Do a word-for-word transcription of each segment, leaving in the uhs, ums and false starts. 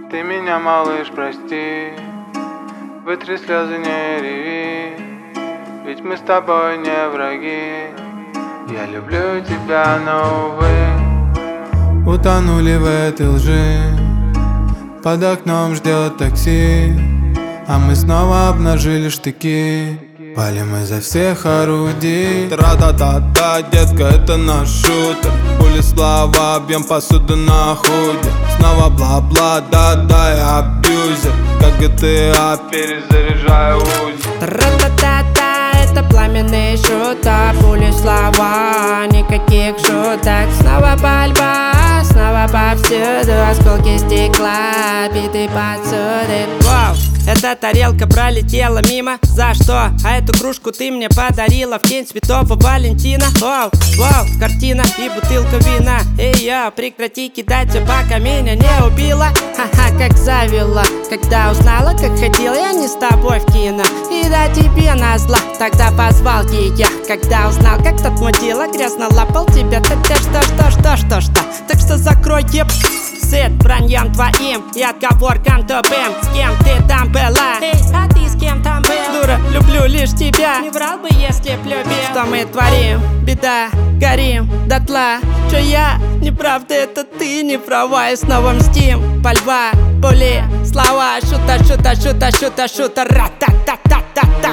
Ты меня, малыш, прости, вытри слезы, не реви, ведь мы с тобой не враги. Я люблю тебя, но увы. Утонули в этой лжи, под окном ждет такси, а мы снова обнажили штыки. Палим изо всех орудий. Тра-та-та-та, детка, это наш шутер. Пули, слова, бьем посуду на худе. Снова бла-бла, да-да, я абьюзер. Как джи ти эй, перезаряжаю узи. Тра-та-та-та, это пламенный шутер. Пули, слова, никаких шуток. Снова пальба, снова повсюду. Осколки стекла, биты посуды. Воу! Эта тарелка пролетела мимо. За что? А эту кружку ты мне подарила в день Святого Валентина. Воу, воу, картина и бутылка вина. Эй, я, прекрати кидать все, пока меня не убила. Ха-ха, как завела, когда узнала, как хотел я не с тобой в кино. И да тебе назло, тогда позвал ее. Когда узнал, как тот мудила, грязно лапал тебя. Тогда что, что, что, что, что? Так что закрой еб... Сет враньем твоим и отговоркам тупым. С кем ты там была? Эй, а ты с кем там был? Дура, люблю лишь тебя. Не врал бы, если б любил. Что мы творим? Беда, горим дотла. Чё я? Неправда, это ты не права. И снова мстим. Пальба, пули, слова. Шута, шута, шута, шута, шута. Ра-та-та-та-та-та.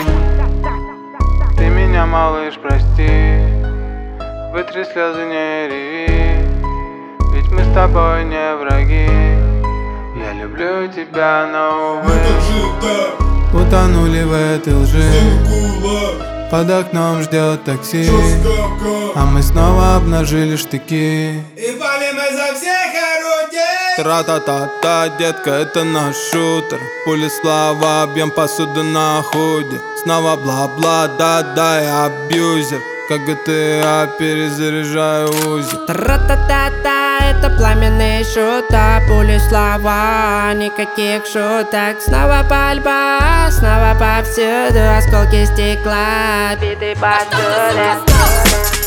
Ты меня, малыш, прости, вытри слезы, не реви, ведь мы с тобой не враги. Я люблю тебя, но увы. Утонули в этой лжи, под окном ждет такси, а мы снова обнажили штыки. И палим изо всех орудий. Тра-та-та-та, детка, это наш шутер. Пули, слова, бьем посуду на худе. Снова бла-бла, да-да, я абьюзер. Как джи ти эй, перезаряжаю узи. Тра-та-та-та, это пламенный шутер. Пули, слова, никаких шуток. Снова пальба, снова повсюду. Осколки стекла, биты посуды.